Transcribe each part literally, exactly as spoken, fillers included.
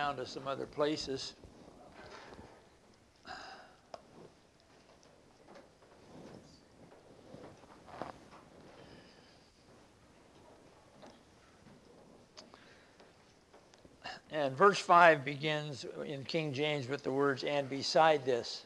down to some other places. And verse five begins in King James with the words, and beside this.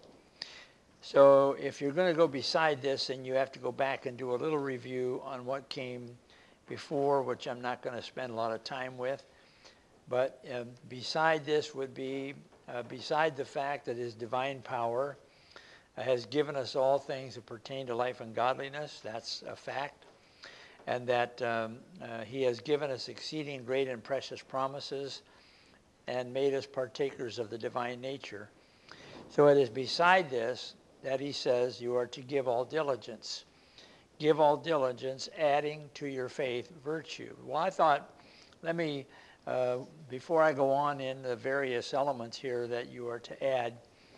So if you're going to go beside this, then you have to go back and do a little review on what came before, which I'm not going to spend a lot of time with. But uh, beside this would be, uh, beside the fact that his divine power uh, has given us all things that pertain to life and godliness. That's a fact. And that um, uh, he has given us exceeding great and precious promises and made us partakers of the divine nature. So it is beside this that he says you are to give all diligence. Give all diligence, adding to your faith virtue. Well, I thought, let me, uh, before I go on in the various elements here that you are to add,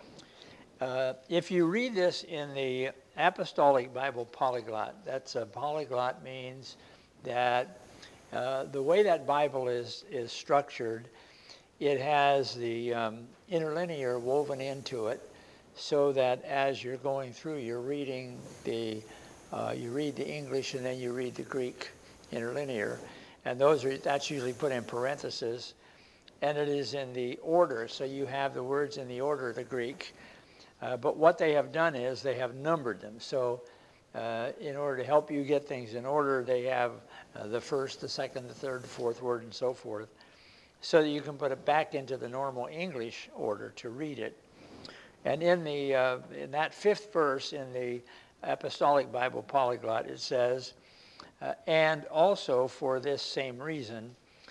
uh, if you read this in the Apostolic Bible Polyglot, that's a polyglot means that uh, the way that Bible is, is structured, it has the um, interlinear woven into it, so that as you're going through, you're reading the, uh, you read the English and then you read the Greek interlinear, and those are that's usually put in parentheses, and it is in the order, so you have the words in the order of the Greek. Uh, but what they have done is they have numbered them. So uh, in order to help you get things in order, they have uh, the first, the second, the third, the fourth word, and so forth, so that you can put it back into the normal English order to read it. And in the uh, in that fifth verse in the Apostolic Bible Polyglot, it says, uh, and also for this same reason,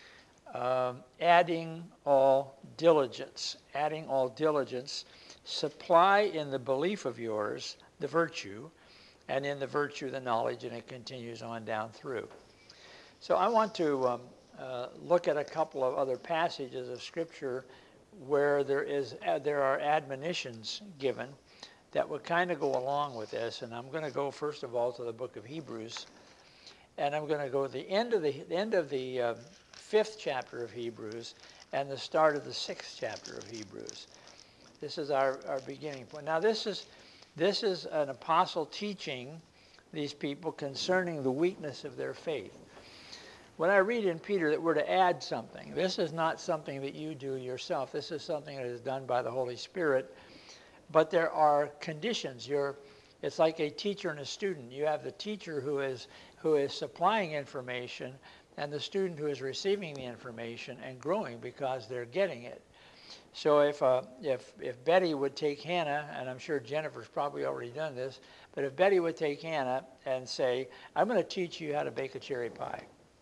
uh, adding all diligence, adding all diligence, supply in the belief of yours the virtue, and in the virtue the knowledge, and it continues on down through. So I want to um, uh, look at a couple of other passages of Scripture where there is uh, there are admonitions given that would kind of go along with this. And I'm going to go first of all to the book of Hebrews, and I'm going to go to the end of the, the end of the uh, fifth chapter of Hebrews and the start of the sixth chapter of Hebrews. This is our, our beginning point. Now this is this is an apostle teaching these people concerning the weakness of their faith. When I read in Peter that we're to add something, this is not something that you do yourself. This is something that is done by the Holy Spirit. But there are conditions. You're, it's like a teacher and a student. You have the teacher who is who is supplying information and the student who is receiving the information and growing because they're getting it. So if uh, if if Betty would take Hannah, and I'm sure Jennifer's probably already done this, but if Betty would take Hannah and say, I'm going to teach you how to bake a cherry pie.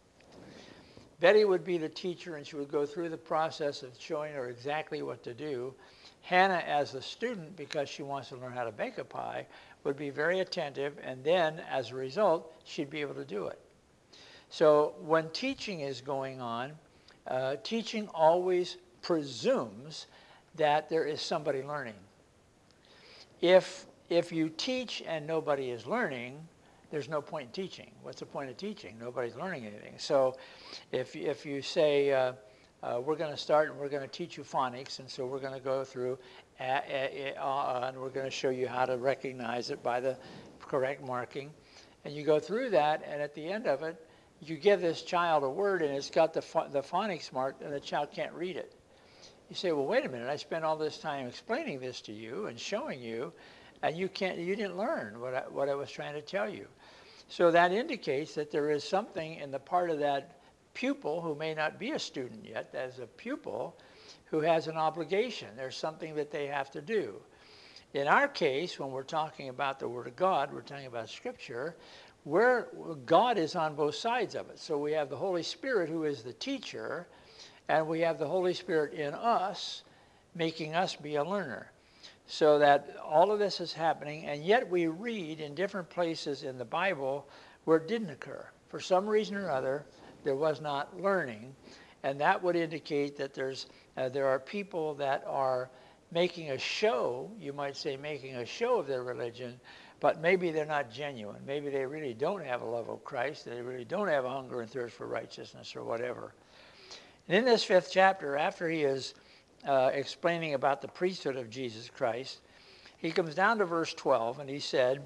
Betty would be the teacher, and she would go through the process of showing her exactly what to do. Hannah, as the student, because she wants to learn how to bake a pie, would be very attentive, and then, as a result, she'd be able to do it. So when teaching is going on, uh, teaching always presumes that there is somebody learning. If, if you teach and nobody is learning, there's no point in teaching. What's the point of teaching? Nobody's learning anything. So if, if you say, uh, uh, we're going to start and we're going to teach you phonics, and so we're going to go through uh, uh, and we're going to show you how to recognize it by the correct marking. And you go through that, and at the end of it, you give this child a word, and it's got the, ph- the phonics marked, and the child can't read it. You say, well, wait a minute, I spent all this time explaining this to you and showing you, and you can't, you didn't learn what I, what I was trying to tell you. So that indicates that there is something in the part of that pupil who may not be a student yet, as a pupil, who has an obligation. There's something that they have to do. In our case, when we're talking about the Word of God, we're talking about Scripture, where God is on both sides of it. So we have the Holy Spirit who is the teacher, and we have the Holy Spirit in us, making us be a learner. So that all of this is happening, and yet we read in different places in the Bible where it didn't occur. For some reason or other, there was not learning, and that would indicate that there's uh, there are people that are making a show, you might say making a show of their religion, but maybe they're not genuine. Maybe they really don't have a love of Christ. They really don't have a hunger and thirst for righteousness or whatever. And in this fifth chapter, after he has uh, explaining about the priesthood of Jesus Christ, he comes down to verse twelve, and he said,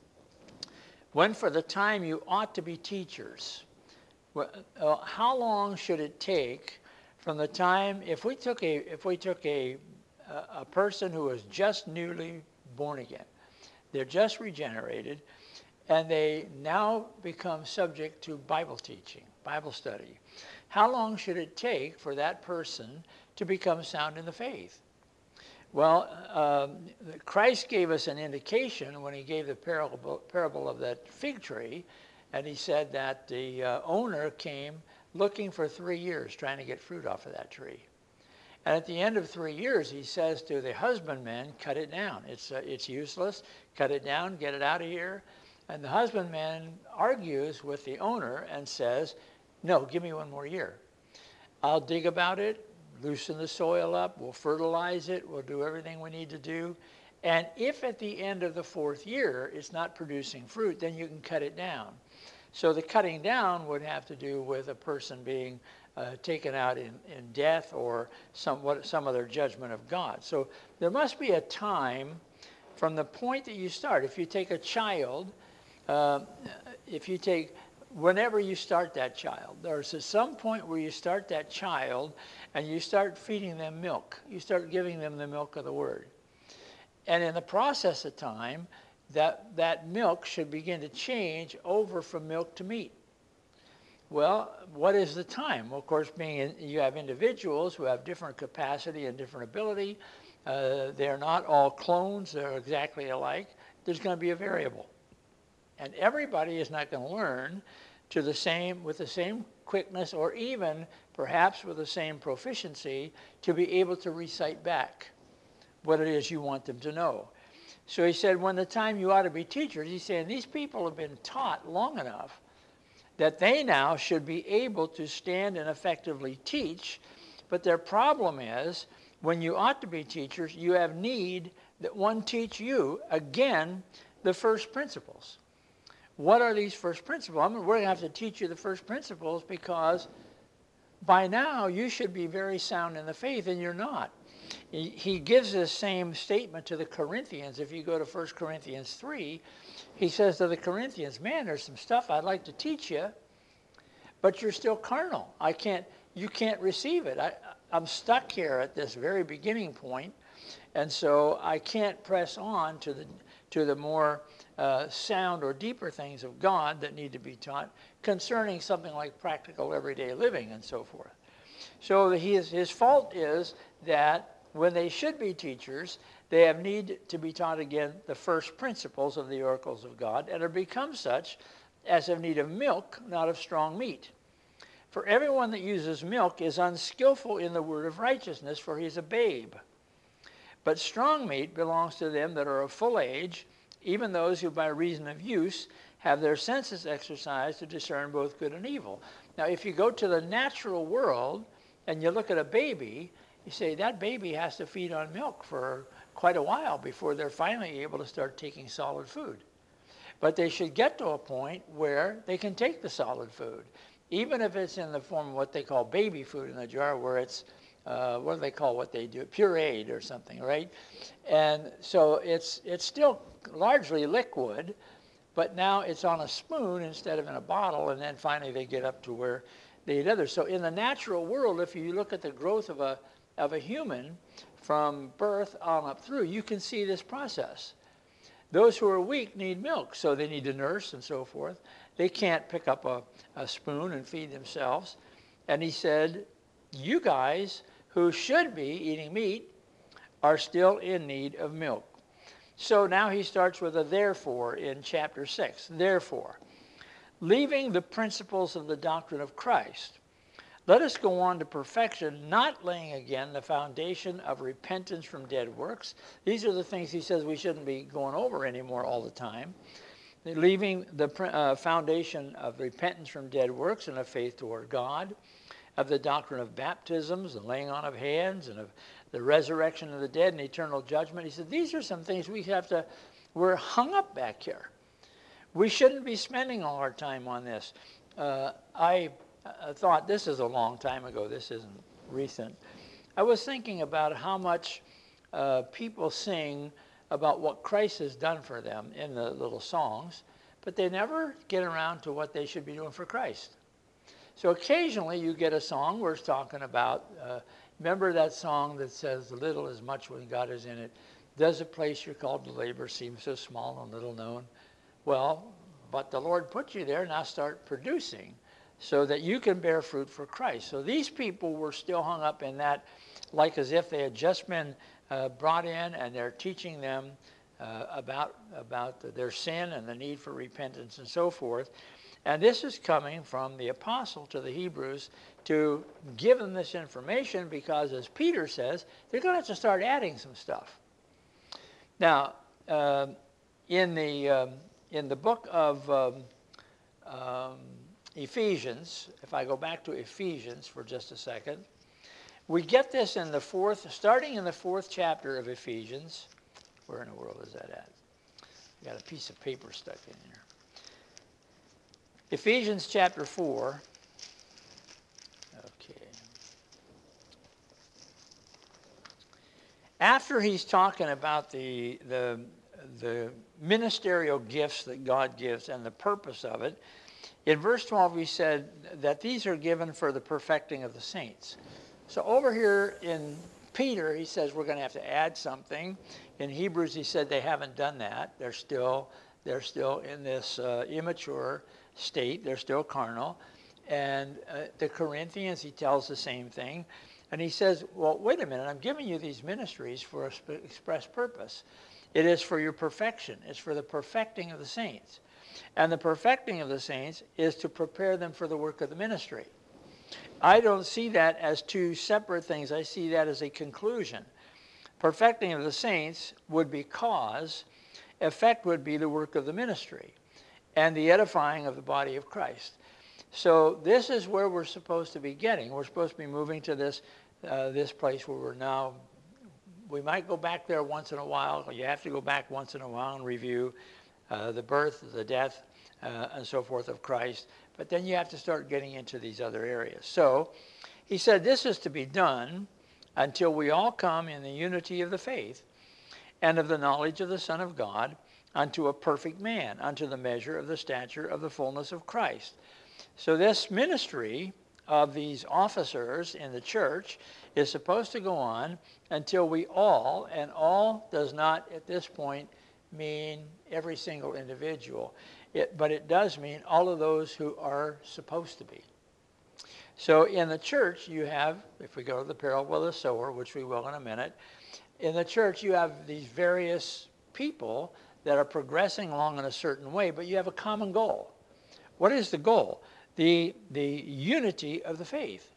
when for the time you ought to be teachers. Well, uh, how long should it take from the time, if we took a, if we took a, a person who was just newly born again, they're just regenerated, and they now become subject to Bible teaching, Bible study. How long should it take for that person to become sound in the faith? Well, um, Christ gave us an indication when he gave the parable, parable of that fig tree, and he said that the uh, owner came looking for three years trying to get fruit off of that tree. And at the end of three years, he says to the husbandman, cut it down. It's, uh, it's useless. Cut it down, get it out of here. And the husbandman argues with the owner and says, no, give me one more year. I'll dig about it, loosen the soil up, we'll fertilize it, we'll do everything we need to do. And if at the end of the fourth year it's not producing fruit, then you can cut it down. So the cutting down would have to do with a person being uh, taken out in, in death or some, what, some other judgment of God. So there must be a time from the point that you start. If you take a child, uh, if you take, whenever you start that child, there's some point where you start that child and you start feeding them milk. You start giving them the milk of the word. And in the process of time, that, that milk should begin to change over from milk to meat. Well, what is the time? Well, of course, being in, you have individuals who have different capacity and different ability. Uh, they're not all clones. They're exactly alike. There's going to be a variable. And everybody is not going to learn to the same, with the same quickness or even perhaps with the same proficiency to be able to recite back what it is you want them to know. So he said, when the time you ought to be teachers, he's saying these people have been taught long enough that they now should be able to stand and effectively teach. But their problem is, when you ought to be teachers, you have need that one teach you, again, the first principles. What are these first principles? I mean, we're going to have to teach you the first principles because by now you should be very sound in the faith, and you're not. He gives this same statement to the Corinthians. If you go to First Corinthians three, he says to the Corinthians, man, there's some stuff I'd like to teach you, but you're still carnal. I can't, you can't receive it. I, I'm stuck here at this very beginning point, and so I can't press on to the, to the more uh, sound or deeper things of God that need to be taught concerning something like practical everyday living and so forth. So his, his fault is that when they should be teachers, they have need to be taught again the first principles of the oracles of God, and have become such as have need of milk, not of strong meat. For everyone that uses milk is unskillful in the word of righteousness, for he is a babe. But strong meat belongs to them that are of full age, even those who by reason of use have their senses exercised to discern both good and evil. Now, if you go to the natural world and you look at a baby, you say that baby has to feed on milk for quite a while before they're finally able to start taking solid food. But they should get to a point where they can take the solid food, even if it's in the form of what they call baby food in the jar, where it's, uh, what do they call what they do, pureed or something, right? And so it's, it's still largely liquid, but now it's on a spoon instead of in a bottle, and then finally they get up to where they eat others. So in the natural world, if you look at the growth of a of a human from birth on up through, you can see this process. Those who are weak need milk, so they need to nurse and so forth. They can't pick up a, a spoon and feed themselves. And he said, you guys who should be eating meat are still in need of milk. So now he starts with a therefore in chapter six. Therefore, leaving the principles of the doctrine of Christ, let us go on to perfection, not laying again the foundation of repentance from dead works. These are the things he says we shouldn't be going over anymore all the time. Leaving the uh, foundation of repentance from dead works and of faith toward God, of the doctrine of baptisms, the laying on of hands, and of the resurrection of the dead and eternal judgment. He said, these are some things we have to, we're hung up back here. We shouldn't be spending all our time on this. Uh, I... I thought, this is a long time ago, this isn't recent. I was thinking about how much uh, people sing about what Christ has done for them in the little songs, but they never get around to what they should be doing for Christ. So occasionally you get a song where it's talking about, uh, remember that song that says, little is much when God is in it. Does the place you're called to labor seem so small and little known? Well, but the Lord put you there, now start producing so that you can bear fruit for Christ. So these people were still hung up in that, like as if they had just been uh, brought in and they're teaching them uh, about, about their sin and the need for repentance and so forth. And this is coming from the apostle to the Hebrews to give them this information because, as Peter says, they're going to have to start adding some stuff. Now, uh, in the um, in the book of um, um, Ephesians, if I go back to Ephesians for just a second, we get this in the fourth, starting in the fourth chapter of Ephesians. Where in the world is that at? I got a piece of paper stuck in here. Ephesians chapter four. Okay. After he's talking about the, the, the ministerial gifts that God gives and the purpose of it, in verse twelve he said that these are given for the perfecting of the saints. So over here in Peter, he says we're going to have to add something. In Hebrews, he said they haven't done that. They're still, they're still in this uh, immature state. They're still carnal. And uh, the Corinthians, he tells the same thing. And he says, well, wait a minute, I'm giving you these ministries for a sp- express purpose. It is for your perfection. It's for the perfecting of the saints. And the perfecting of the saints is to prepare them for the work of the ministry. I don't see that as two separate things. I see that as a conclusion. Perfecting of the saints would be cause. Effect would be the work of the ministry and the edifying of the body of Christ. So this is where we're supposed to be getting. We're supposed to be moving to this uh, this place where we're now. We might go back there once in a while. You have to go back once in a while and review uh, the birth, the death, uh, and so forth of Christ. But then you have to start getting into these other areas. So he said this is to be done until we all come in the unity of the faith and of the knowledge of the Son of God, unto a perfect man, unto the measure of the stature of the fullness of Christ. So this ministry of these officers in the church is supposed to go on until we all, and all does not at this point mean every single individual, it, but it does mean all of those who are supposed to be. So in the church you have, if we go to the parable of the sower, which we will in a minute, in the church you have these various people that are progressing along in a certain way, but you have a common goal. What is the goal? The, the unity of the faith.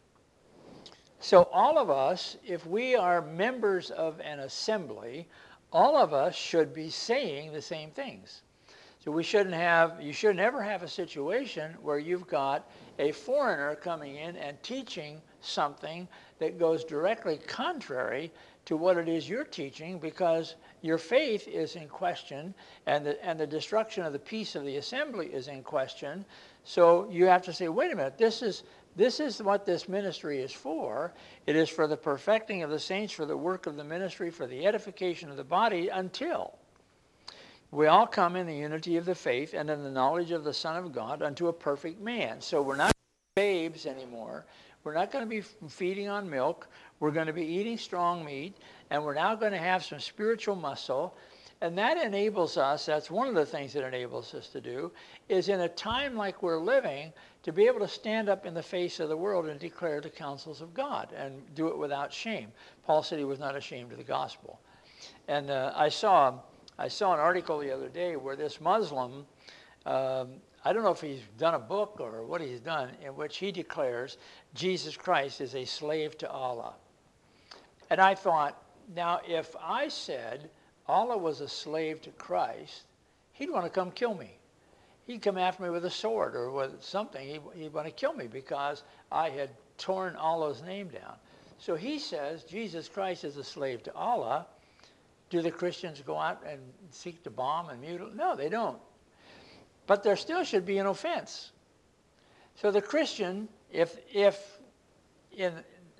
So all of us, if we are members of an assembly, all of us should be saying the same things. So we shouldn't have, you should never have a situation where you've got a foreigner coming in and teaching something that goes directly contrary to what it is you're teaching, because your faith is in question and the, and the destruction of the peace of the assembly is in question. So you have to say, wait a minute, this is, this is what this ministry is for. It is for the perfecting of the saints, for the work of the ministry, for the edification of the body, until we all come in the unity of the faith and in the knowledge of the Son of God unto a perfect man. So we're not babes anymore. We're not going to be feeding on milk. We're going to be eating strong meat, and we're now going to have some spiritual muscle. And that enables us, that's one of the things that enables us to do, is in a time like we're living, to be able to stand up in the face of the world and declare the counsels of God and do it without shame. Paul said he was not ashamed of the gospel. And uh, I saw I saw an article the other day where this Muslim, um, I don't know if he's done a book or what he's done, in which he declares Jesus Christ is a slave to Allah. And I thought, now if I said Allah was a slave to Christ, he'd want to come kill me. He'd come after me with a sword or with something. He, he'd want to kill me because I had torn Allah's name down. So he says Jesus Christ is a slave to Allah. Do the Christians go out and seek to bomb and mutilate? No, they don't. But there still should be an offense. So the Christian, if if in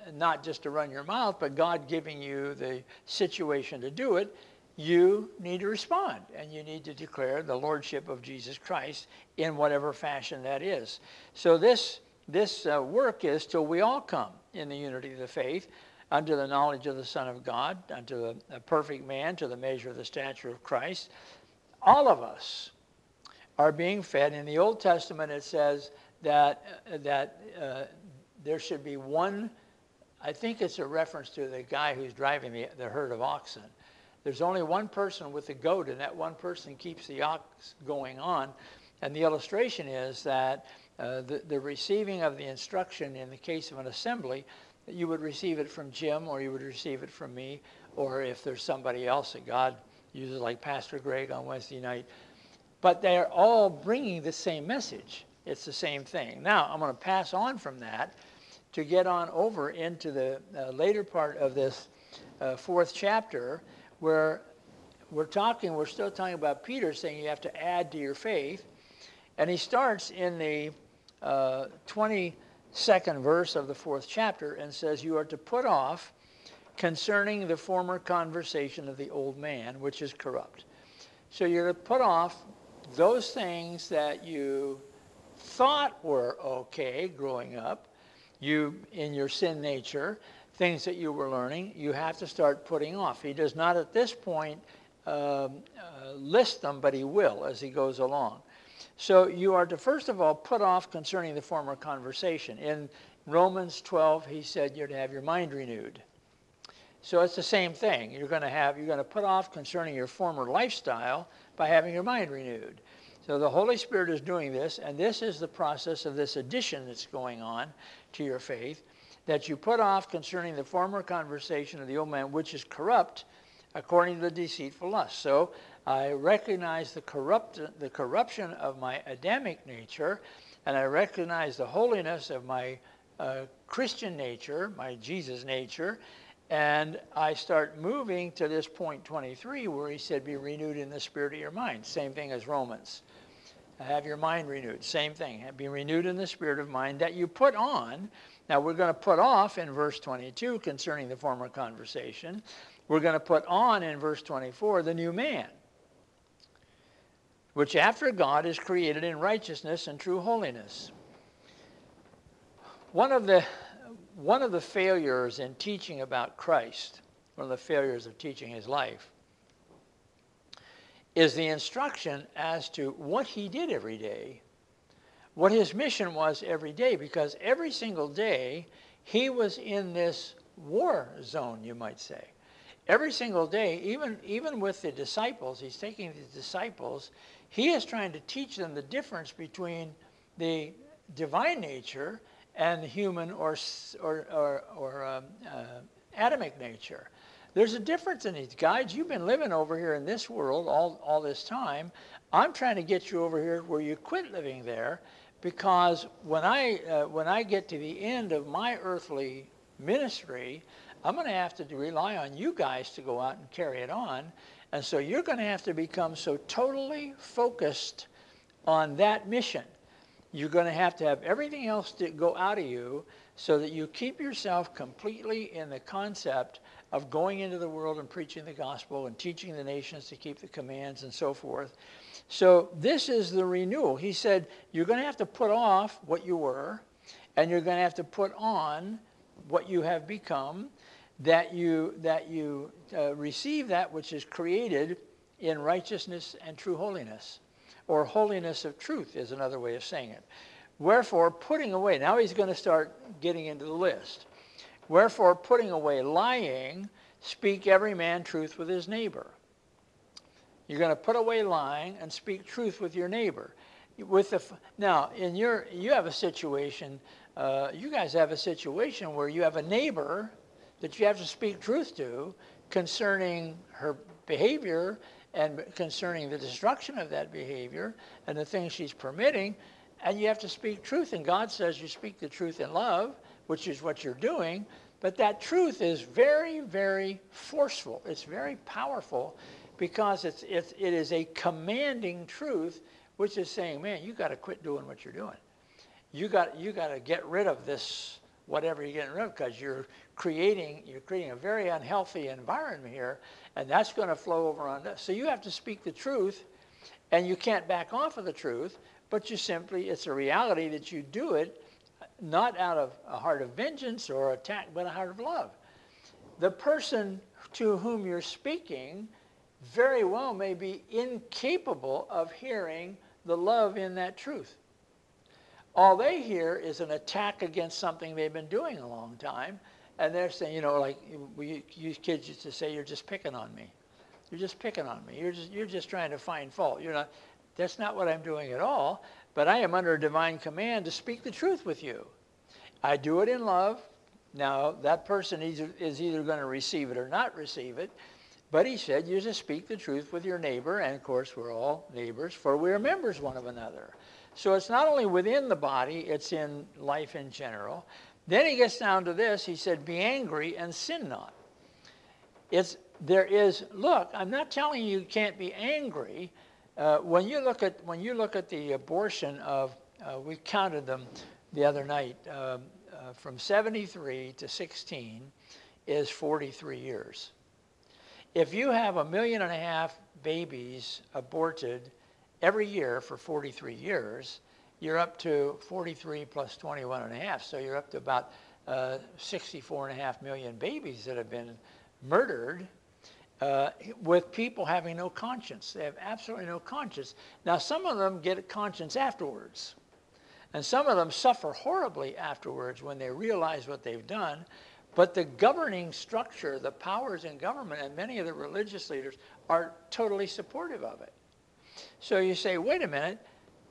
not just to run your mouth, but God giving you the situation to do it, you need to respond, and you need to declare the lordship of Jesus Christ in whatever fashion that is. So this, this uh, work is till we all come in the unity of the faith, unto the knowledge of the Son of God, unto the, the perfect man, to the measure of the stature of Christ. All of us are being fed. In the Old Testament, it says that, uh, that uh, there should be one, I think it's a reference to the guy who's driving the, the herd of oxen. There's only one person with the goat, and that one person keeps the ox going on. And the illustration is that uh, the, the receiving of the instruction in the case of an assembly, you would receive it from Jim, or you would receive it from me, or if there's somebody else that God uses, like Pastor Greg on Wednesday night. But they're all bringing the same message. It's the same thing. Now, I'm going to pass on from that to get on over into the uh, later part of this uh, fourth chapter, where we're talking, we're still talking about Peter saying you have to add to your faith. And he starts in the uh, twenty-second verse of the fourth chapter and says, you are to put off concerning the former conversation of the old man, which is corrupt. So you're to put off those things that you thought were okay growing up, you in your sin nature, things that you were learning, you have to start putting off. He does not at this point um, uh, list them, but he will as he goes along. So you are to first of all put off concerning the former conversation. In Romans twelve, he said you're to have your mind renewed. So it's the same thing. You're going to have, you're going to put off concerning your former lifestyle by having your mind renewed. So the Holy Spirit is doing this, and this is the process of this addition that's going on to your faith, that you put off concerning the former conversation of the old man, which is corrupt, according to the deceitful lust. So I recognize the corrupt, the corruption of my Adamic nature, and I recognize the holiness of my uh, Christian nature, my Jesus nature, and I start moving to this point twenty-three where he said, be renewed in the spirit of your mind. Same thing as Romans. Have your mind renewed. Same thing. Be renewed in the spirit of mind that you put on. Now we're going to put off in verse twenty-two concerning the former conversation. We're going to put on in verse twenty-four the new man, which after God is created in righteousness and true holiness. One of the One of the failures in teaching about Christ, one of the failures of teaching his life, is the instruction as to what he did every day, what his mission was every day, because every single day he was in this war zone, you might say. Every single day, even, even with the disciples, he's taking the disciples, he is trying to teach them the difference between the divine nature and the human or, or, or, or um, uh, Adamic nature. There's a difference in these guys. You've been living over here in this world all, all this time. I'm trying to get you over here where you quit living there, because when I, uh, when I get to the end of my earthly ministry, I'm going to have to rely on you guys to go out and carry it on. And so you're going to have to become so totally focused on that mission. You're going to have to have everything else to go out of you so that you keep yourself completely in the concept of going into the world and preaching the gospel and teaching the nations to keep the commands and so forth. So this is the renewal. He said you're going to have to put off what you were, and you're going to have to put on what you have become, that you, that you uh, receive that which is created in righteousness and true holiness. Or holiness of truth is another way of saying it. Wherefore, putting away, now he's going to start getting into the list. Wherefore, putting away lying, speak every man truth with his neighbor. You're going to put away lying and speak truth with your neighbor. With the, now, in your, you have a situation, uh, you guys have a situation where you have a neighbor that you have to speak truth to concerning her behavior and concerning the destruction of that behavior and the things she's permitting, and you have to speak truth. And God says you speak the truth in love, which is what you're doing, but that truth is very, very forceful. It's very powerful because it's, it's, it is a commanding truth, which is saying, man, you got to quit doing what you're doing. You got, you got to get rid of this whatever you're getting rid of, because you're creating you're creating a very unhealthy environment here, and that's going to flow over on this. So you have to speak the truth, and you can't back off of the truth, but you simply, it's a reality that you do it not out of a heart of vengeance or attack, but a heart of love. The person to whom you're speaking very well may be incapable of hearing the love in that truth. All they hear is an attack against something they've been doing a long time, and they're saying, you know, like we you kids used to say, you're just picking on me. You're just picking on me. You're just you're just trying to find fault. You're not. That's not what I'm doing at all. But I am under a divine command to speak the truth with you. I do it in love. Now that person is, is either going to receive it or not receive it. But he said, you just speak the truth with your neighbor, and of course we're all neighbors, for we are members one of another. So it's not only within the body, it's in life in general. Then he gets down to this, he said, be angry and sin not. It's, there is, look, I'm not telling you you can't be angry. Uh, when you look at, when you look at the abortion of, uh, we counted them the other night, uh, uh, from seventy-three to sixteen is forty-three years. If you have a million and a half babies aborted every year for forty-three years, you're up to forty-three plus twenty-one and a half. So you're up to about uh, sixty-four and a half million babies that have been murdered uh, with people having no conscience. They have absolutely no conscience. Now, some of them get a conscience afterwards. And some of them suffer horribly afterwards when they realize what they've done. But the governing structure, the powers in government, and many of the religious leaders are totally supportive of it. So you say, wait a minute,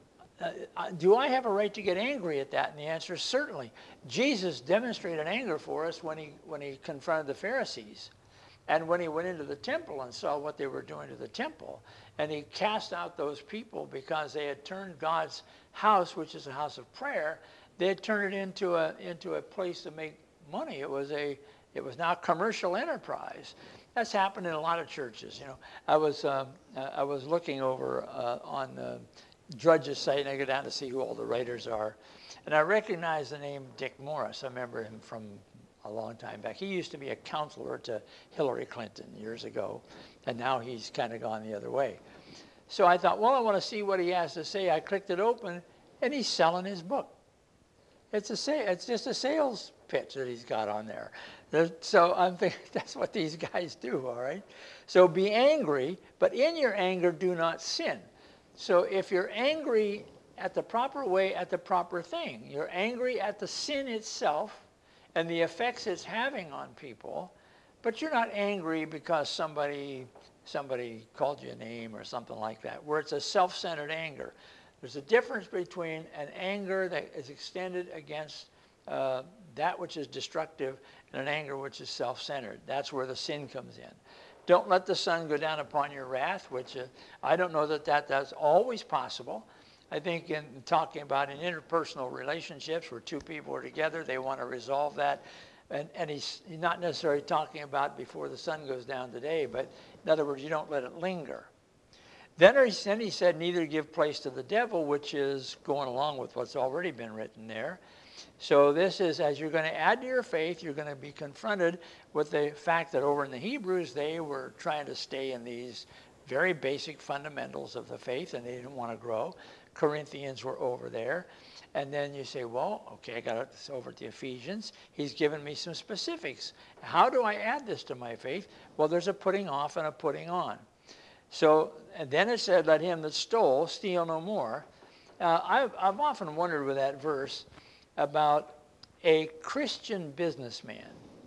uh, do I have a right to get angry at that? And the answer is certainly. Jesus demonstrated anger for us when he, when he confronted the Pharisees. And when he went into the temple and saw what they were doing to the temple. And he cast out those people because they had turned God's house, which is a house of prayer, they had turned it into a, into a place to make money. It was a, it was now a commercial enterprise. That's happened in a lot of churches. You know, I was, um, I was looking over uh, on the Drudge's site, and I go down to see who all the writers are, and I recognized the name Dick Morris. I remember him from a long time back. He used to be a counselor to Hillary Clinton years ago, and now he's kind of gone the other way. So I thought, well, I want to see what he has to say. I clicked it open, and he's selling his book. It's a sa- it's just a sales pitch that he's got on there. There's, so I'm thinking that's what these guys do, all right? So be angry, but in your anger do not sin. So if you're angry at the proper way, at the proper thing, you're angry at the sin itself and the effects it's having on people, but you're not angry because somebody somebody called you a name or something like that, where it's a self-centered anger. There's a difference between an anger that is extended against uh, that which is destructive and an anger which is self-centered. That's where the sin comes in. Don't let the sun go down upon your wrath, which uh, I don't know that, that that's always possible. I think in talking about in interpersonal relationships where two people are together, they want to resolve that. And, and he's, he's not necessarily talking about before the sun goes down today, but in other words, you don't let it linger. Then he, then he said, neither give place to the devil, which is going along with what's already been written there. So this is, as you're going to add to your faith, you're going to be confronted with the fact that over in the Hebrews, they were trying to stay in these very basic fundamentals of the faith, and they didn't want to grow. Corinthians were over there. And then you say, well, okay, I got this over to Ephesians. He's given me some specifics. How do I add this to my faith? Well, there's a putting off and a putting on. So, and then it said, let him that stole steal no more. Uh, I've, I've often wondered with that verse about a Christian businessman.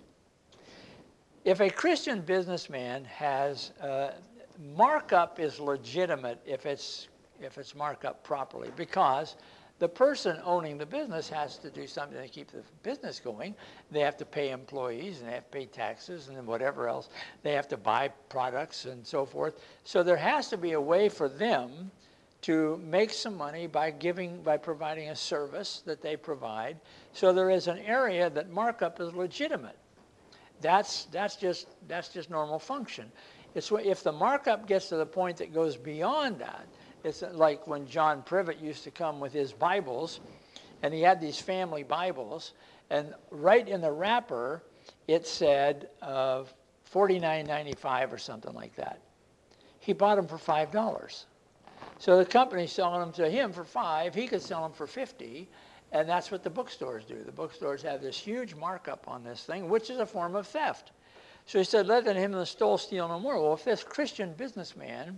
If a Christian businessman has, uh, markup is legitimate if it's, if it's markup properly, because the person owning the business has to do something to keep the business going. They have to pay employees, and they have to pay taxes, and then whatever else. They have to buy products and so forth. So there has to be a way for them to make some money by giving, by providing a service that they provide. So there is an area that markup is legitimate. That's, that's, just, that's just normal function. It's if the markup gets to the point that goes beyond that, it's like when John Privet used to come with his Bibles, and he had these family Bibles, And right in the wrapper, it said uh, forty-nine ninety-five or something like that. He bought them for five dollars. So the company's selling them to him for five. He could sell them for fifty. And that's what the bookstores do. The bookstores have this huge markup on this thing, which is a form of theft. So he said, let him that stole steal no more. Well, if this Christian businessman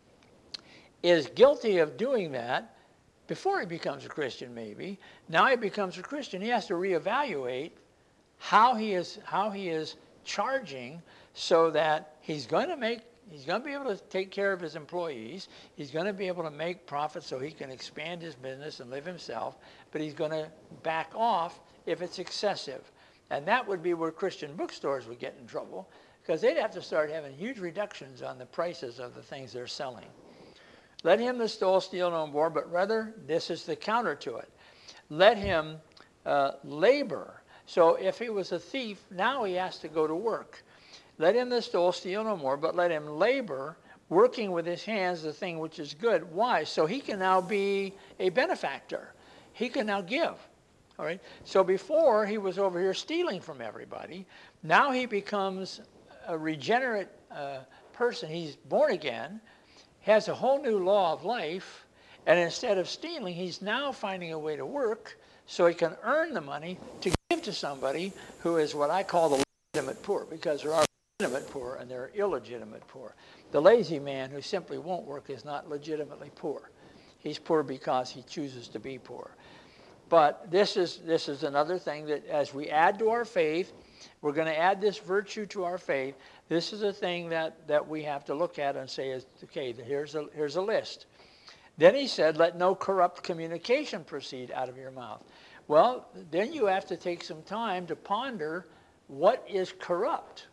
is guilty of doing that, before he becomes a Christian maybe, now he becomes a Christian, he has to reevaluate how he is, how he is charging so that he's going to make He's going to be able to take care of his employees. He's going to be able to make profit so he can expand his business and live himself. But he's going to back off if it's excessive. And that would be where Christian bookstores would get in trouble, because they'd have to start having huge reductions on the prices of the things they're selling. Let him that stole steal no more, but rather, this is the counter to it. Let him uh, labor. So if he was a thief, now he has to go to work. Let him that stole steal no more, but let him labor, working with his hands the thing which is good. Why? So he can now be a benefactor. He can now give. All right. So before he was over here stealing from everybody. Now he becomes a regenerate uh, person. He's born again, has a whole new law of life, and instead of stealing, he's now finding a way to work so he can earn the money to give to somebody who is what I call the legitimate poor, because there are legitimate poor and there are illegitimate poor. The lazy man who simply won't work is not legitimately poor. He's poor because he chooses to be poor. But this is this is another thing that as we add to our faith, we're going to add this virtue to our faith. This is a thing that, that we have to look at and say, is, okay, here's a, here's a list. Then he said, let no corrupt communication proceed out of your mouth. Well, then you have to take some time to ponder what is corrupt.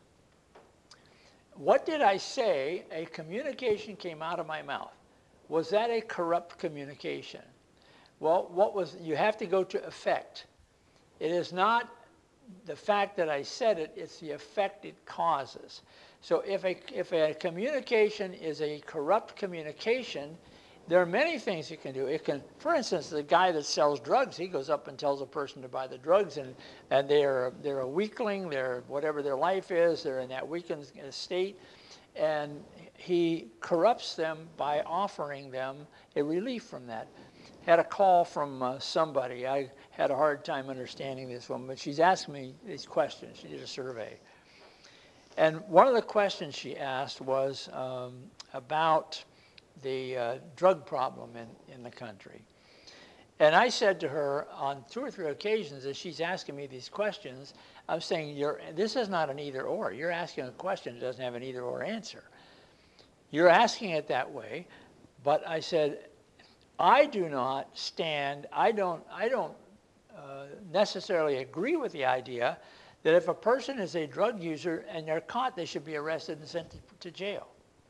What did I say? A communication came out of my mouth. Was that a corrupt communication? Well, what was, you have to go to effect. It is not the fact that I said it, it's the effect it causes. So if a, if a communication is a corrupt communication, there are many things it can do. It can, for instance, the guy that sells drugs, he goes up and tells a person to buy the drugs, and, and they're, they're a weakling, they're whatever their life is, they're in that weakened state, and he corrupts them by offering them a relief from that. Had a call from uh, somebody. I had a hard time understanding this woman, but she's asking me these questions. She did a survey. And one of the questions she asked was um, about the uh, drug problem in, in the country. And I said to her on two or three occasions as she's asking me these questions, I'm saying, You're, this is not an either or. You're asking a question that doesn't have an either or answer. You're asking it that way, but I said, I do not stand, I don't, I don't uh, necessarily agree with the idea that if a person is a drug user and they're caught, they should be arrested and sent to, to jail.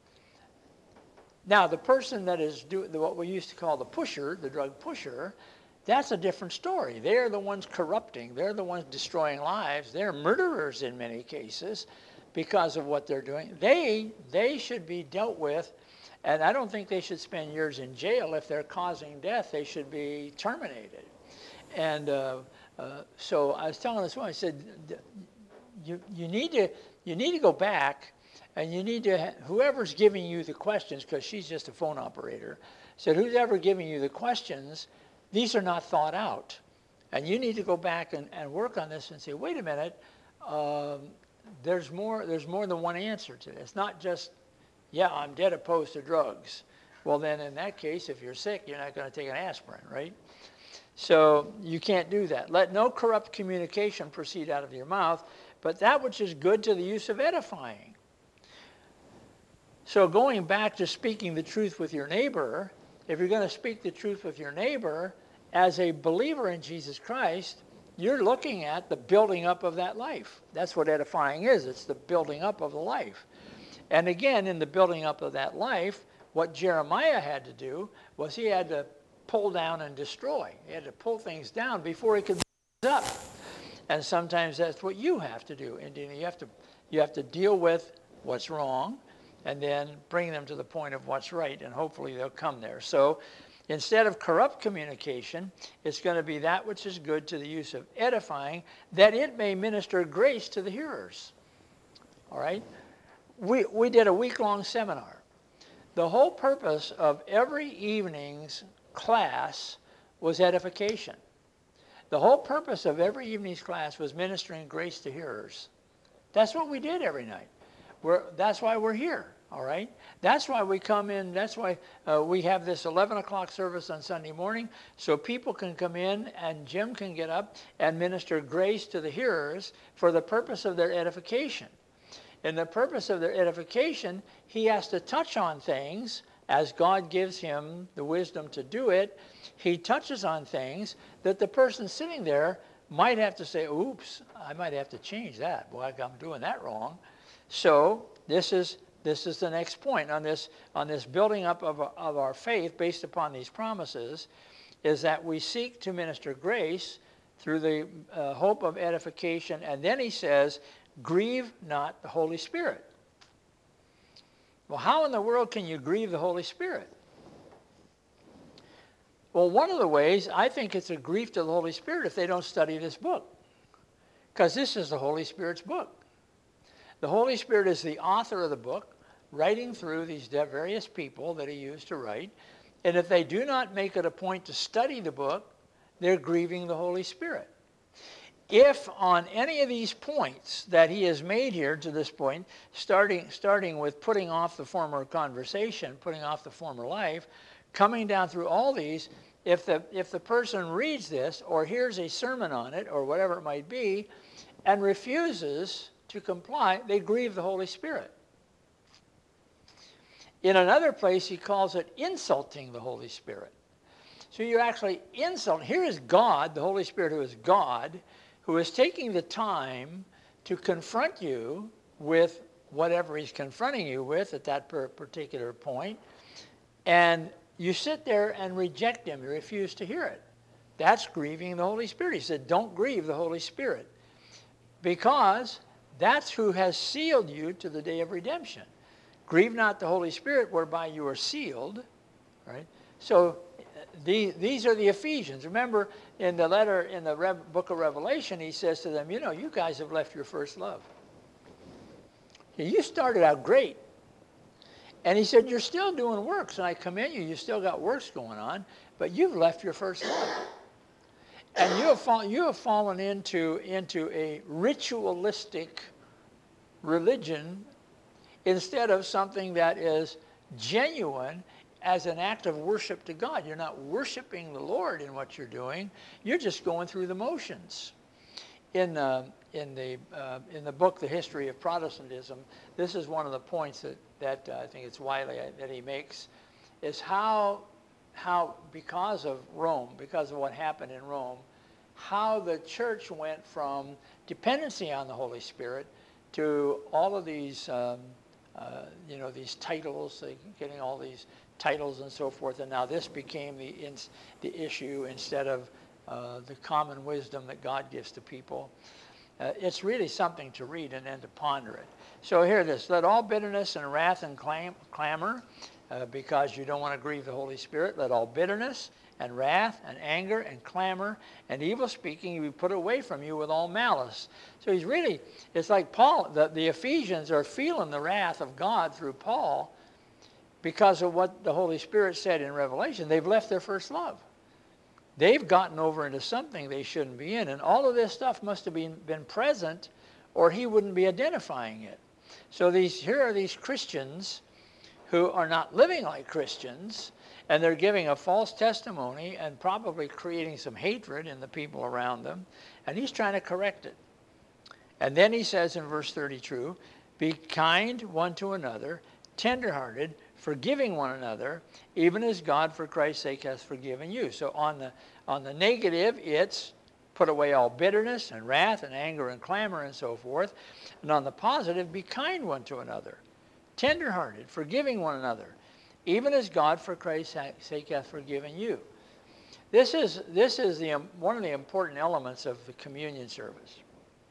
Now, the person that is doing what we used to call the pusher, the drug pusher, that's a different story. They're the ones corrupting. They're the ones destroying lives. They're murderers in many cases because of what they're doing. They, they should be dealt with, and I don't think they should spend years in jail. If they're causing death, they should be terminated. And uh, uh, so I was telling this woman, I said, you, you, need to, you need to go back. And you need to, whoever's giving you the questions, because she's just a phone operator, said, who's ever giving you the questions, these are not thought out. And you need to go back and, and work on this and say, wait a minute, um, there's more, there's more than one answer to this. It's not just, yeah, I'm dead opposed to drugs. Well, then in that case, if you're sick, you're not going to take an aspirin, right? So you can't do that. Let no corrupt communication proceed out of your mouth, but that which is good to the use of edifying. So going back to speaking the truth with your neighbor, if you're going to speak the truth with your neighbor, as a believer in Jesus Christ, you're looking at the building up of that life. That's what edifying is. It's the building up of the life. And again, in the building up of that life, what Jeremiah had to do was he had to pull down and destroy. He had to pull things down before he could build up. And sometimes that's what you have to do. And you have to, you have to deal with what's wrong, and then bring them to the point of what's right, and hopefully they'll come there. So Instead of corrupt communication, it's going to be that which is good to the use of edifying, that it may minister grace to the hearers. All right? We, we did a week-long seminar. The whole purpose of every evening's class was edification. The whole purpose of every evening's class was ministering grace to hearers. That's what we did every night. We're, that's why we're here, all right? That's why we come in. That's why uh, we have this eleven o'clock service on Sunday morning, so people can come in and Jim can get up and minister grace to the hearers for the purpose of their edification. In the purpose of their edification, he has to touch on things as God gives him the wisdom to do it. He touches on things that the person sitting there might have to say, oops, I might have to change that. Boy, I'm doing that wrong. So this is this is the next point on this on this building up of, of our faith based upon these promises, is that we seek to minister grace through the uh, hope of edification. And then he says, grieve not the Holy Spirit. Well, how in the world can you grieve the Holy Spirit? Well, one of the ways, I think it's a grief to the Holy Spirit if they don't study this book. Because this is the Holy Spirit's book. The Holy Spirit is the author of the book, writing through these various people that he used to write. And if they do not make it a point to study the book, they're grieving the Holy Spirit. If on any of these points that he has made here to this point, starting, starting with putting off the former conversation, putting off the former life, coming down through all these, if the, if the person reads this or hears a sermon on it or whatever it might be and refuses to comply, they grieve the Holy Spirit. In another place, he calls it insulting the Holy Spirit. So you actually insult. Here is God, the Holy Spirit, who is God, who is taking the time to confront you with whatever he's confronting you with at that particular point, and you sit there and reject him. You refuse to hear it. That's grieving the Holy Spirit. He said, don't grieve the Holy Spirit, because that's who has sealed you to the day of redemption. Grieve not the Holy Spirit, whereby you are sealed. Right? So the, these are the Ephesians. Remember, in the letter, in the Rev, book of Revelation, he says to them, you know, you guys have left your first love. You started out great. And he said, you're still doing works, and I commend you. You still got works going on, but you've left your first love. And you have, fall, you have fallen into, into a ritualistic religion instead of something that is genuine as an act of worship to God. You're not worshiping the Lord in what you're doing. You're just going through the motions. In, uh, in, the, uh, in the book, The History of Protestantism, this is one of the points that, that uh, I think it's Wiley that he makes, is how, how because of Rome, because of what happened in Rome, how the church went from dependency on the Holy Spirit to all of these, um, uh, you know, these titles, getting all these titles and so forth, and now this became the, ins the issue instead of uh, the common wisdom that God gives to people. Uh, it's really something to read and then to ponder it. So hear this, let all bitterness and wrath and clam clamor, uh, because you don't want to grieve the Holy Spirit, let all bitterness and wrath and anger and clamor and evil speaking be put away from you with all malice. So he's really, it's like Paul, the, the Ephesians are feeling the wrath of God through Paul because of what the Holy Spirit said in Revelation. They've left their first love. They've gotten over into something they shouldn't be in, and all of this stuff must have been, been present, or he wouldn't be identifying it. So these, here are these Christians who are not living like Christians, and they're giving a false testimony and probably creating some hatred in the people around them, and he's trying to correct it. And then he says in verse thirty-two, be kind one to another, tenderhearted, forgiving one another, even as God for Christ's sake has forgiven you. So on the, on the negative, it's put away all bitterness and wrath and anger and clamor and so forth. And on the positive, be kind one to another, tenderhearted, forgiving one another, even as God for Christ's sake hath forgiven you. This is, this is the, one of the important elements of the communion service.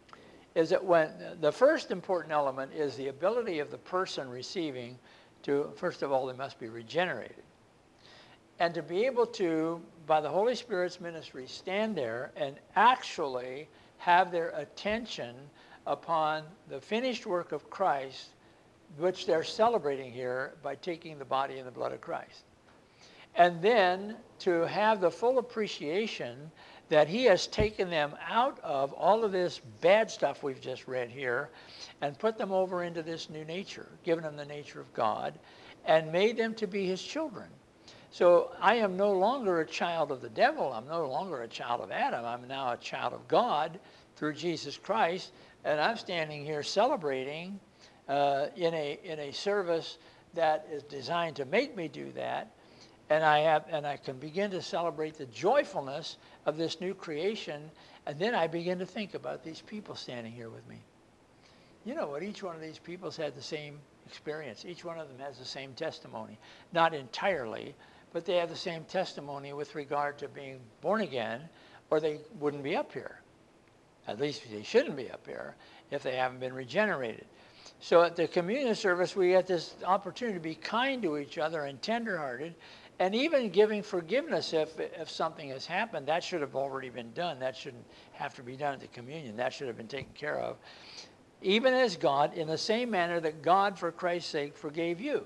Is that when the first important element is the ability of the person receiving to, first of all, they must be regenerated. And to be able to, by the Holy Spirit's ministry, stand there and actually have their attention upon the finished work of Christ, which they're celebrating here by taking the body and the blood of Christ. And then to have the full appreciation that he has taken them out of all of this bad stuff we've just read here and put them over into this new nature, given them the nature of God, and made them to be his children. So I am no longer a child of the devil. I'm no longer a child of Adam. I'm now a child of God through Jesus Christ. And I'm standing here celebrating uh, in a in a service that is designed to make me do that. And I have, and I can begin to celebrate the joyfulness of this new creation. And then I begin to think about these people standing here with me. You know what? Each one of these people's had the same experience. Each one of them has the same testimony. Not entirely, but they have the same testimony with regard to being born again, or they wouldn't be up here. At least they shouldn't be up here if they haven't been regenerated. So at the communion service, we get this opportunity to be kind to each other and tenderhearted, and even giving forgiveness if, if something has happened. That should have already been done. That shouldn't have to be done at the communion. That should have been taken care of. Even as God, in the same manner that God, for Christ's sake, forgave you.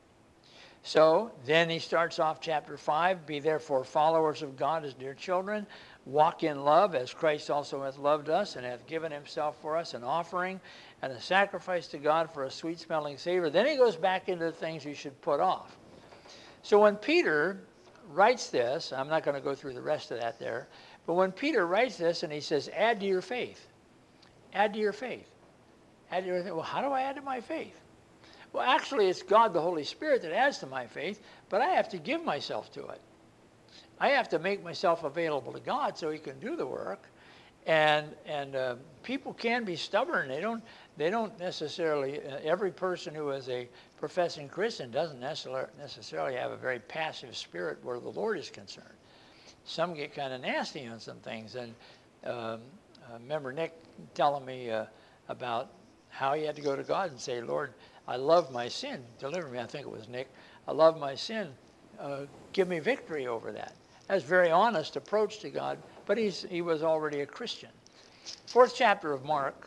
So then he starts off chapter five, be therefore followers of God as dear children, walk in love as Christ also hath loved us and hath given himself for us an offering and a sacrifice to God for a sweet-smelling savor. Then he goes back into the things you should put off. So when Peter writes this, I'm not going to go through the rest of that there, but when Peter writes this and he says, add to your faith, add to your faith, add to your faith. Well, how do I add to my faith? Well, actually, it's God, the Holy Spirit, that adds to my faith, but I have to give myself to it. I have to make myself available to God so he can do the work. And and uh, people can be stubborn. They don't they don't necessarily, uh, every person who is a professing Christian doesn't necessarily necessarily have a very passive spirit where the Lord is concerned. Some get kind of nasty on some things. And um, I remember Nick telling me uh, about how he had to go to God and say, Lord, I love my sin. Deliver me. I think it was Nick. I love my sin. Uh, give me victory over that. That's a very honest approach to God, but he's, he was already a Christian. Fourth chapter of Mark.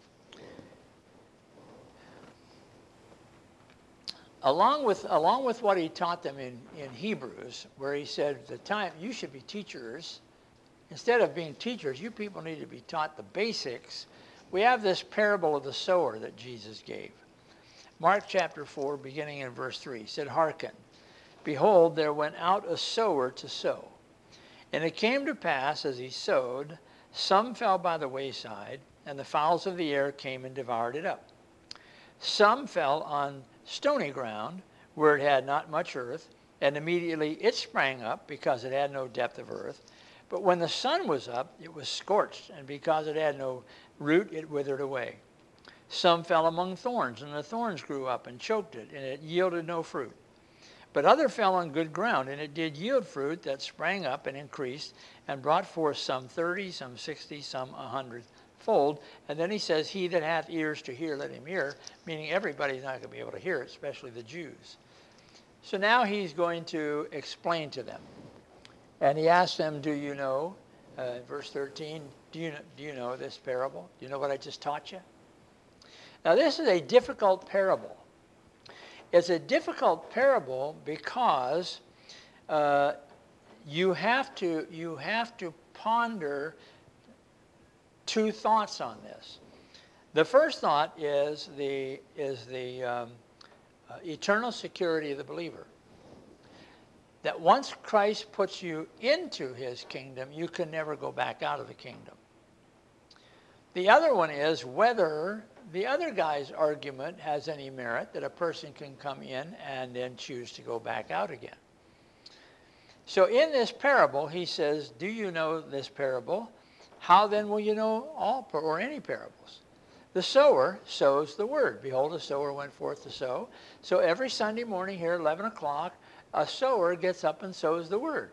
Along with, along with what he taught them in, in Hebrews, where he said, the time you should be teachers, instead of being teachers, you people need to be taught the basics. We have this parable of the sower that Jesus gave. Mark chapter four, beginning in verse three, said, hearken, behold, there went out a sower to sow. And it came to pass, as he sowed, some fell by the wayside, and the fowls of the air came and devoured it up. Some fell on stony ground, where it had not much earth, and immediately it sprang up, because it had no depth of earth. But when the sun was up, it was scorched, and because it had no root, it withered away. Some fell among thorns, and the thorns grew up and choked it, and it yielded no fruit. But other fell on good ground, and it did yield fruit that sprang up and increased, and brought forth some thirty, some sixty, some a hundredfold. And then he says, he that hath ears to hear, let him hear, meaning everybody's not going to be able to hear it, especially the Jews. So now he's going to explain to them. And he asks them, do you know, uh, verse thirteen, do you, know, do you know this parable? Do you know what I just taught you? Now, this is a difficult parable. It's a difficult parable because uh, you have to you have to ponder two thoughts on this. The first thought is the is the um, uh, eternal security of the believer. That once Christ puts you into his kingdom, you can never go back out of the kingdom. The other one is whether the other guy's argument has any merit, that a person can come in and then choose to go back out again. So in this parable, he says, do you know this parable? How then will you know all or any parables? The sower sows the word. Behold, a sower went forth to sow. So every Sunday morning here at eleven o'clock, a sower gets up and sows the word.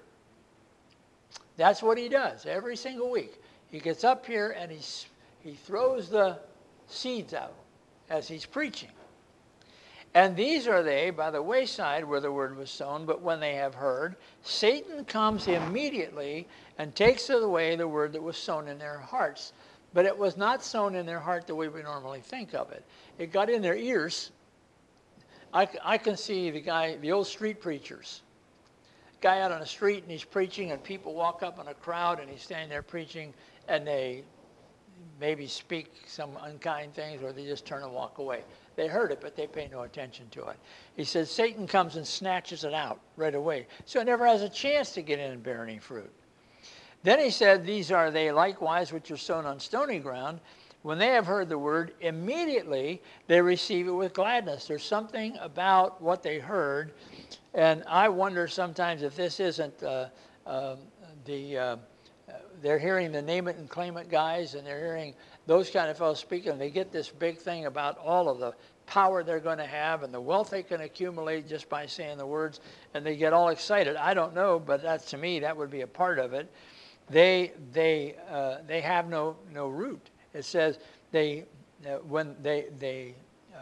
That's what he does every single week. He gets up here and he's, he throws the seeds out as he's preaching. And these are they by the wayside where the word was sown, but when they have heard, Satan comes immediately and takes away the word that was sown in their hearts. But it was not sown in their heart the way we normally think of it. It got in their ears. I, I can see the guy, the old street preachers. Guy out on the street and he's preaching and people walk up in a crowd and he's standing there preaching and they maybe speak some unkind things or they just turn and walk away. They heard it, but they pay no attention to it. He says Satan comes and snatches it out right away. So it never has a chance to get in and bear any fruit. Then he said, these are they likewise which are sown on stony ground. When they have heard the word, immediately they receive it with gladness. There's something about what they heard. And I wonder sometimes if this isn't uh, uh, the, uh, they're hearing the name it and claim it guys, and they're hearing those kind of fellows speak, and they get this big thing about all of the power they're going to have and the wealth they can accumulate just by saying the words, and they get all excited. I don't know, but that's, to me, that would be a part of it. They they uh, they have no no root. It says they uh, when they they uh,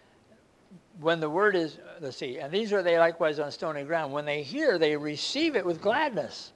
when the word is uh, let's see, and these are they likewise on stony ground. When they hear, they receive it with gladness,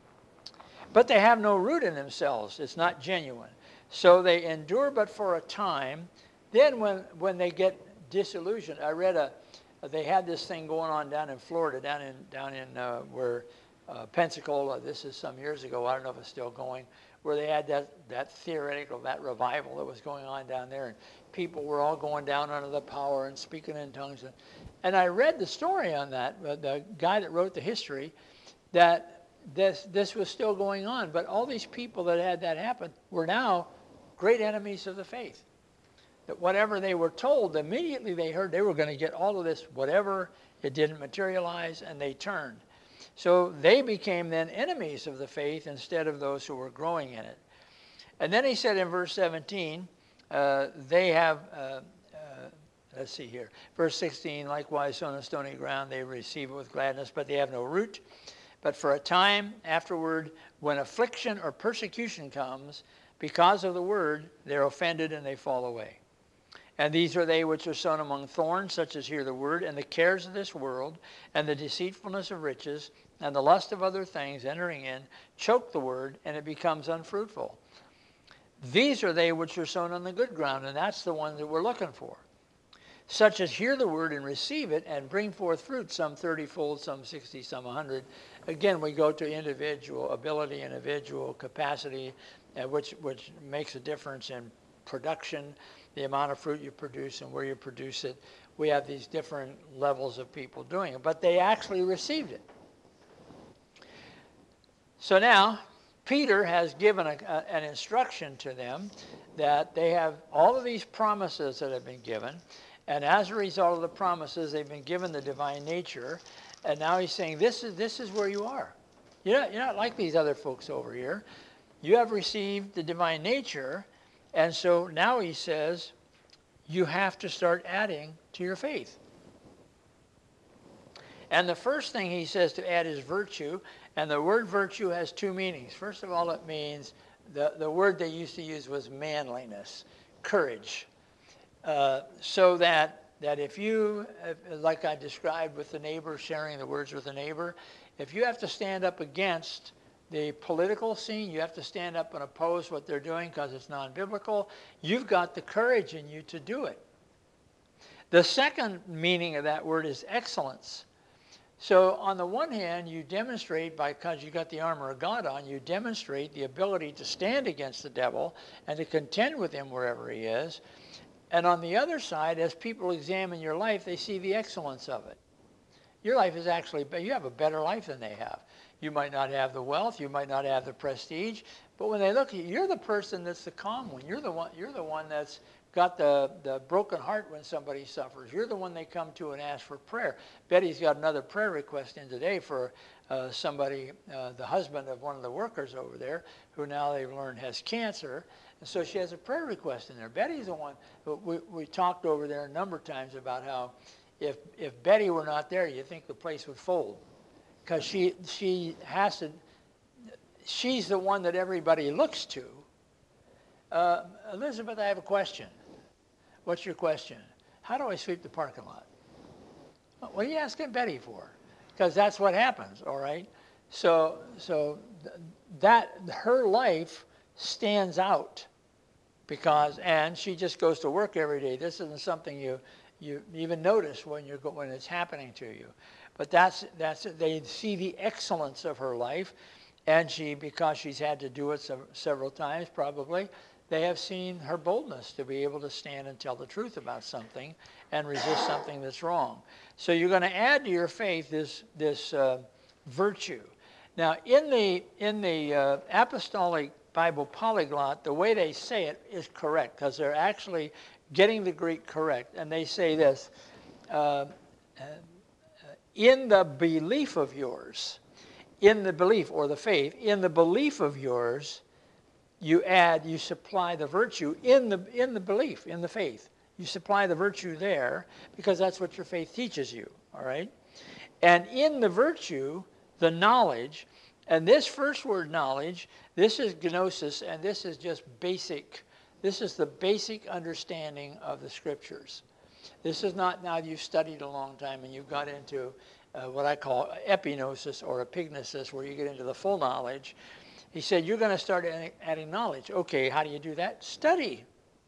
but they have no root in themselves. It's not genuine. So they endure but for a time. Then when, when they get disillusioned, I read a, they had this thing going on down in Florida, down in, down in uh, where uh, Pensacola, this is some years ago, I don't know if it's still going, where they had that, that theoretical, that revival that was going on down there. And people were all going down under the power and speaking in tongues. And, and I read the story on that, uh, the guy that wrote the history, that this, this was still going on. But all these people that had that happen were now great enemies of the faith. That whatever they were told, immediately they heard they were going to get all of this, whatever, it didn't materialize, and they turned. So they became then enemies of the faith instead of those who were growing in it. And then he said in verse seventeen, uh, they have, uh, uh, let's see here, verse sixteen, likewise on the stony ground they receive it with gladness, but they have no root. But for a time afterward, when affliction or persecution comes, because of the word, they're offended and they fall away. And these are they which are sown among thorns, such as hear the word, and the cares of this world, and the deceitfulness of riches, and the lust of other things entering in, choke the word, and it becomes unfruitful. These are they which are sown on the good ground, and that's the one that we're looking for. Such as hear the word and receive it, and bring forth fruit, some thirty-fold, some sixty, some a hundred. Again, we go to individual ability, individual capacity, uh, which, which makes a difference in production, the amount of fruit you produce and where you produce it. We have these different levels of people doing it, but they actually received it. So now, Peter has given a, a, an instruction to them that they have all of these promises that have been given, and as a result of the promises, they've been given the divine nature, and now he's saying, this is, this is where you are. You're not, you're not like these other folks over here. You have received the divine nature, and so now he says, you have to start adding to your faith. And the first thing he says to add is virtue, and the word virtue has two meanings. First of all, it means, the, the word they used to use was manliness, courage. Uh, so that, that if you, like I described with the neighbor, sharing the words with the neighbor, if you have to stand up against the political scene, you have to stand up and oppose what they're doing because it's non-biblical, you've got the courage in you to do it. The second meaning of that word is excellence. So on the one hand, you demonstrate, because you got the armor of God on, you demonstrate the ability to stand against the devil and to contend with him wherever he is. And on the other side, as people examine your life, they see the excellence of it. Your life is actually, you have a better life than they have. You might not have the wealth, you might not have the prestige, but when they look at you, you're the person that's the calm one. You're the one, you're the one that's got the, the broken heart when somebody suffers. You're the one they come to and ask for prayer. Betty's got another prayer request in today for uh, somebody, uh, the husband of one of the workers over there, who now they've learned has cancer. And so she has a prayer request in there. Betty's the one, we, we talked over there a number of times about how if, if Betty were not there, you think the place would fold. Because she, she has to, she's the one that everybody looks to. Uh, Elizabeth, I have a question. What's your question? how do I sweep the parking lot? What are you asking Betty for? Because that's what happens, all right? So, so th- that, her life stands out because, and she just goes to work every day. This isn't something you, you even notice when you're go, when it's happening to you. But that's, that's, they see the excellence of her life, and she, because she's had to do it so, several times probably, they have seen her boldness to be able to stand and tell the truth about something and resist something that's wrong. So you're going to add to your faith this, this uh, virtue. Now, in the, in the uh, Apostolic Bible Polyglot, the way they say it is correct because they're actually getting the Greek correct. And they say this, uh, uh, in the belief of yours, in the belief or the faith, in the belief of yours, you add, you supply the virtue in the, in the belief, in the faith. You supply the virtue there because that's what your faith teaches you, all right? And in the virtue, the knowledge, and this first word knowledge, this is gnosis, and this is just basic, this is the basic understanding of the scriptures. This is not now you've studied a long time and you've got into uh, what I call epignosis or epignosis, where you get into the full knowledge. He said, you're going to start adding knowledge. Okay, how do you do that? Study.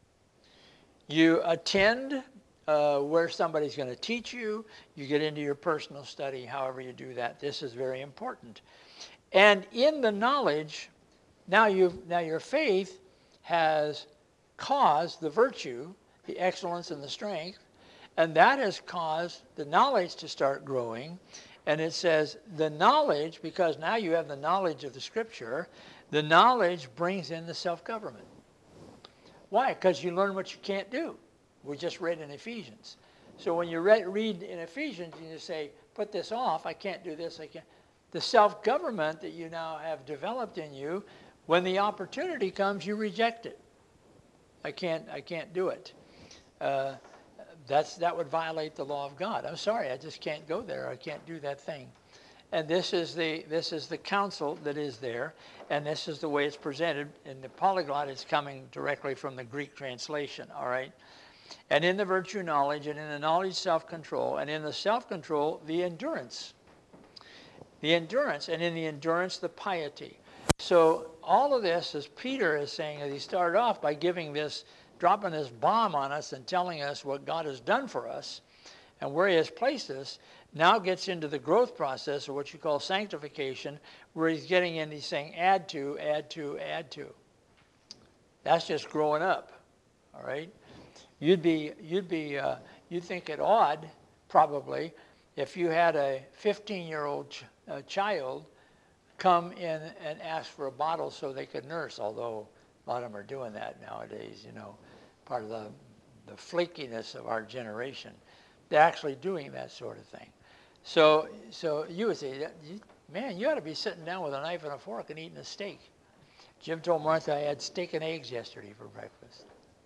You attend uh, where somebody's going to teach you. You get into your personal study, however you do that. This is very important. And in the knowledge, now, you've, now your faith has caused the virtue, the excellence and the strength, and that has caused the knowledge to start growing. And it says the knowledge, because now you have the knowledge of the scripture, the knowledge brings in the self-government. Why? Because you learn what you can't do. We just read in Ephesians. So when you read, read in Ephesians and you say, put this off, I can't do this, I can't. The self-government that you now have developed in you, when the opportunity comes, you reject it. I can't, I can't do it. Uh, That's, that would violate the law of God. I'm sorry, I just can't go there. I can't do that thing. And this is the, this is the counsel that is there, and this is the way it's presented. In the polyglot, it's coming directly from the Greek translation, all right? And in the virtue knowledge, and in the knowledge self-control, and in the self-control, the endurance. The endurance, and in the endurance, the piety. So all of this, as Peter is saying, as he started off by giving this, dropping this bomb on us and telling us what God has done for us and where he has placed us, now gets into the growth process of what you call sanctification, where he's getting in, he's saying add to, add to, add to. That's just growing up, all right? You'd be, you'd be, uh, you'd think it odd, probably, if you had a fifteen-year-old ch- uh, child come in and ask for a bottle so they could nurse, although a lot of them are doing that nowadays, you know, part of the, the flakiness of our generation. They're actually doing that sort of thing. So, so you would say, man, you ought to be sitting down with a knife and a fork and eating a steak. Jim told Martha I had steak and eggs yesterday for breakfast.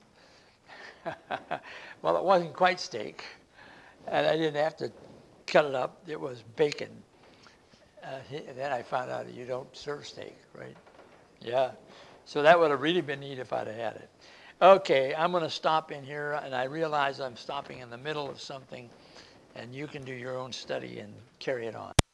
Well, it wasn't quite steak, and I didn't have to cut it up. It was bacon. Uh, then I found out that you don't serve steak, right? Yeah. So that would have really been neat if I'd have had it. Okay, I'm going to stop in here, and I realize I'm stopping in the middle of something, and you can do your own study and carry it on.